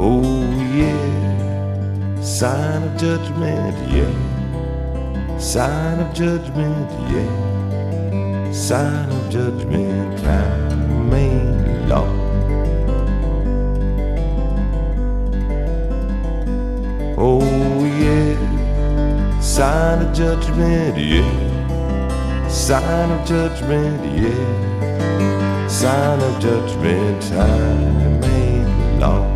Oh yeah, sign of judgment, yeah. Sign of judgment, yeah. Sign of judgment, time ain't long. Oh yeah, sign of judgment, yeah. Sign of judgment, yeah. Sign of judgment, time ain't long.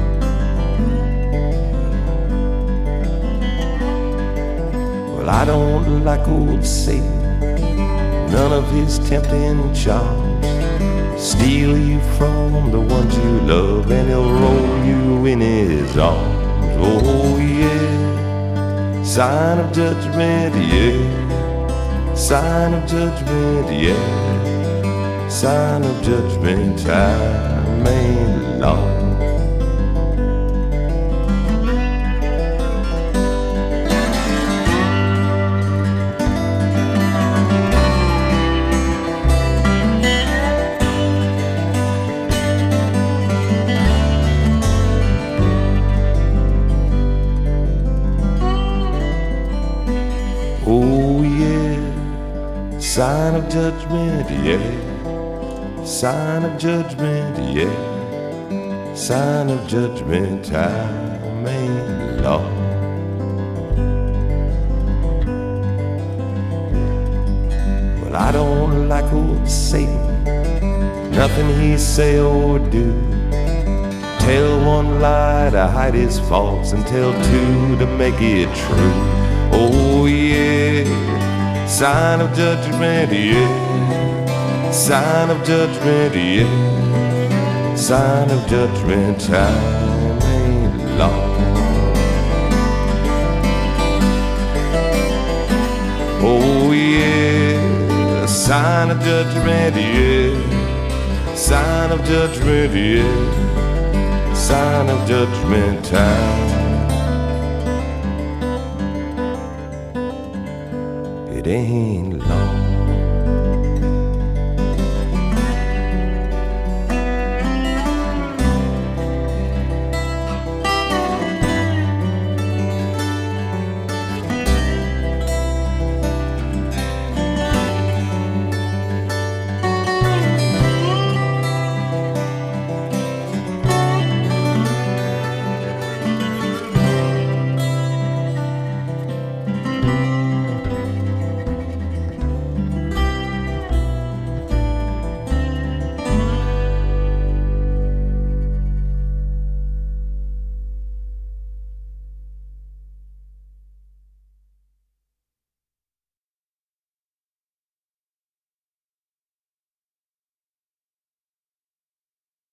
Well, I don't like old Satan, none of his tempting charms. Steal you from the ones you love, and he'll roll you in his arms. Oh yeah, sign of judgment, yeah. Sign of judgment, yeah. Sign of judgment, time ain't long. Oh yeah, sign of judgment, yeah. Sign of judgment, yeah. Sign of judgment, time ain't long. Well, I don't like old Satan, nothing he say or do. Tell one lie to hide his faults, and tell two to make it true. Oh yeah, sign of judgment, yeah. Sign of judgment, yeah. Sign of judgment, time ain't long. Oh yeah, sign of judgment, yeah. Sign of judgment, yeah. Sign of judgment, time. It ain't long.